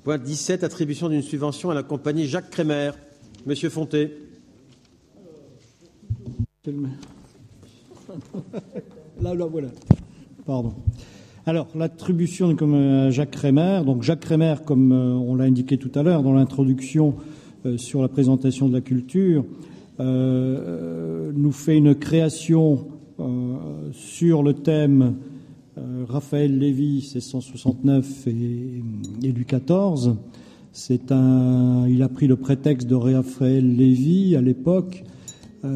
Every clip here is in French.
Point 17, attribution d'une subvention à la compagnie Jacques Crémer. Monsieur Fonté. Là, voilà. Pardon. Alors, l'attribution comme Jacques Crémer. Donc, Jacques Crémer, comme on l'a indiqué tout à l'heure dans l'introduction sur la présentation de la culture, nous fait une création sur le thème Raphaël Lévy, 1669 et Louis XIV. Il a pris le prétexte de Raphaël Lévy à l'époque. Pourquoi ?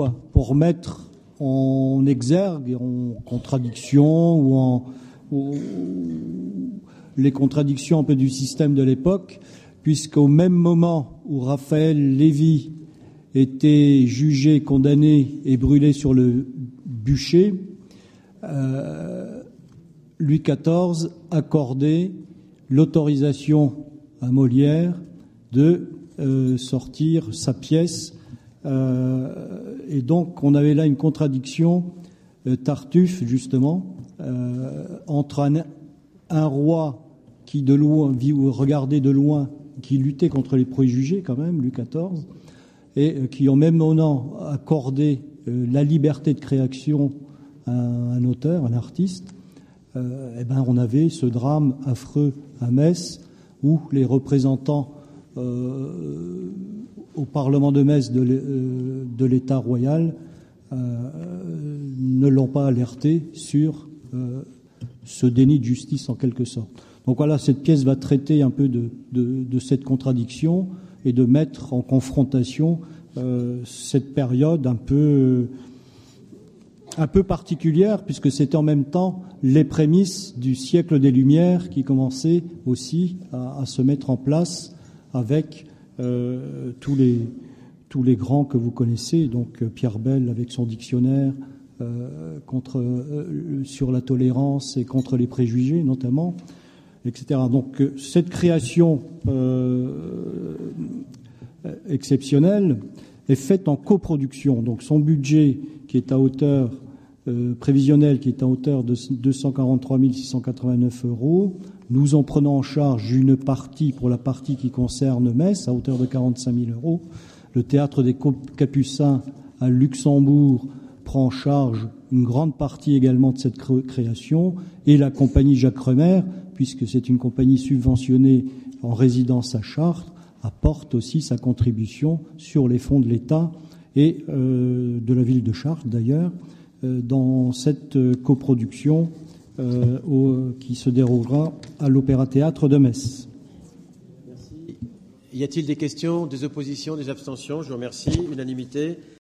Pour mettre en exergue, en contradiction ou les contradictions un peu du système de l'époque, puisqu'au même moment où Raphaël Lévy était jugé, condamné et brûlé sur le bûcher, Louis XIV accordait l'autorisation à Molière de sortir sa pièce. Et donc, on avait là une contradiction, Tartuffe, justement, entre un roi qui, de loin, regardait de loin, qui luttait contre les préjugés, quand même, Louis XIV, et qui, en même moment, accordait la liberté de création à un auteur, un artiste. On avait ce drame affreux à Metz, où les représentants au Parlement de Metz de l'État royal ne l'ont pas alerté sur ce déni de justice en quelque sorte. Donc voilà, cette pièce va traiter un peu de cette contradiction et de mettre en confrontation cette période un peu particulière, puisque c'était en même temps les prémices du siècle des Lumières qui commençaient aussi à se mettre en place avec tous les grands que vous connaissez, donc Pierre Bell avec son dictionnaire sur la tolérance et contre les préjugés notamment, etc. Donc cette création exceptionnelle est faite en coproduction. Donc son budget qui est à hauteur prévisionnel qui est à hauteur de 243 689 €. Nous en prenons en charge une partie pour la partie qui concerne Metz à hauteur de 45 000 €. Le théâtre des Capucins à Luxembourg prend en charge une grande partie également de cette création, et la compagnie Jacques Crémer, puisque c'est une compagnie subventionnée en résidence à Chartres, apporte aussi sa contribution sur les fonds de l'État et de la ville de Chartres d'ailleurs, dans cette coproduction qui se déroulera à l'Opéra-Théâtre de Metz. Merci. Y a-t-il des questions, des oppositions, des abstentions ? Je vous remercie. Unanimité.